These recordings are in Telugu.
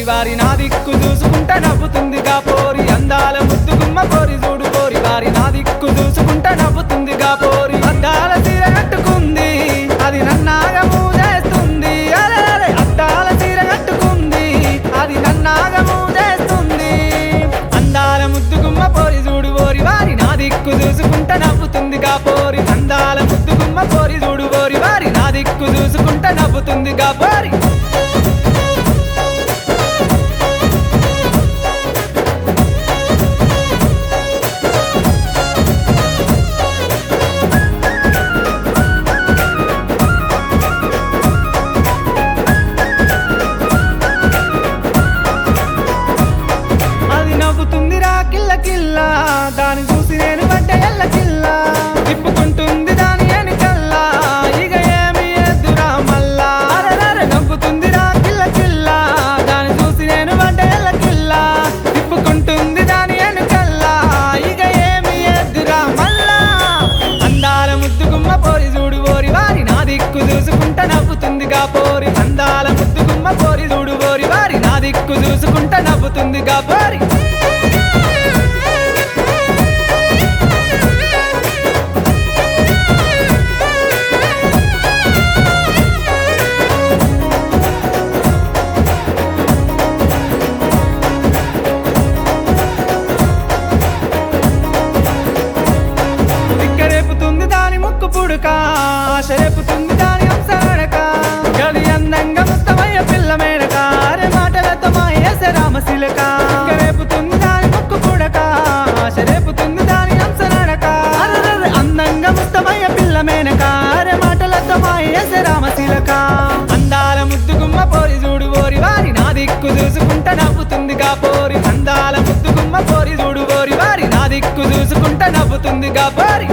వారి నా దిక్కు చూసుకుంటా నవ్వుతుందిగా పోరి అందాల ముద్దుగుమ్మ పోరి చూడు పోరి వారి నా దిక్కు చూసుకుంటా నవ్వుతుందిగా పోరి అద్దాల చీర కట్టుకుంది అది నన్నాగము చేస్తుంది అరే అరే అద్దాల చీర కట్టుకుంది అది నన్నాగము చేస్తుంది అందాల ముద్దుగుమ్మ పోరి చూడు పోరి వారి నా దిక్కు చూసుకుంటా నవ్వుతుందిగా పోరి అందాల ముద్దుగుమ్మ పోరి చూడు పోరి వారి నా దిక్కు చూసుకుంటా నవ్వుతుందిగా పోరి కిల్లా దాని చూసి నేను పడ్డ ఎల్ల కిల్లా తిప్పుకుంటుంది దాని వెనకల్లా ఇక ఏమి ఎద్దురా మల్లా అరెరే నవ్వుతుంది రా కిల్ల కిల్లా దాని చూసి నేను పడ్డ ఎల్ల కిల్లా తిప్పుకుంటుంది దాని వెనకల్లా ఇక ఏమి ఎద్దురా మల్లా అందాల ముద్దుగుమ్మ పోరి చూడు పోరి వారి నా దిక్కు చూసుకుంటా నవ్వుతుందిగా పోరి అందాల ముద్దుగుమ్మ పోరి చూడు పోరి వారి నా దిక్కు చూసుకుంటా నవ్వుతుందిగా పోరి పుడక ఆశ రేపుతుంది దాని అంశనడక గది అందంగా ముత్తమయ్య పిల్ల మేడక అరే మాటలతో మాయేసే రామశిలక రేపుతుంది దాని ముక్కు పుడక ఆశ రేపుతుంది దాని అంశనడక అరే అందంగా ముత్తమయ్య పిల్ల మేనక అరే మాటలతో మాయేసే రామశిలక అందాల ముద్దుగుమ్మ పోరి చూడు పోరి వారి నా దిక్కు చూసుకుంటా నవ్వుతుందిగా పోరి అందాల ముద్దుగుమ్మ పోరి చూడు పోరి వారి నా దిక్కు చూసుకుంటా నవ్వుతుందిగా పోరి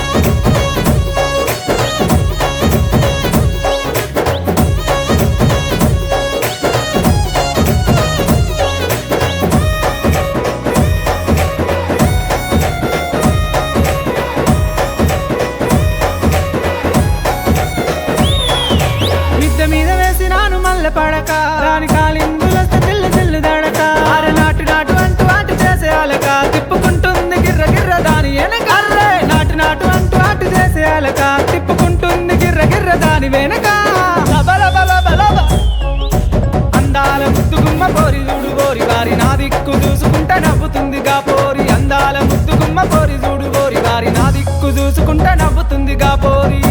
మీద వేసినాను మల్లె పడక దాని కాలిందులొస్తే తిల్లు తిల్లు దడక అరే నాటు నాటు అంటూ అటు చేసే అలక తిప్పుకుంటుంది గిర్ర గిర్ర దాని వెనక అర్రే నాటు నాటు అంటూ అటు చేసే అలక తిప్పుకుంటుంది గిర్ర గిర్ర దాని వెనక అందాల ముద్దుగుమ్మ పోరి చూడు పోరి వారి నా దిక్కు చూసుకుంటా నవ్వుతుందిగా పోరి అందాల ముద్దుగుమ్మ పోరి చూడు పోరి వారి నా దిక్కు చూసుకుంటా నవ్వుతుందిగా పోరి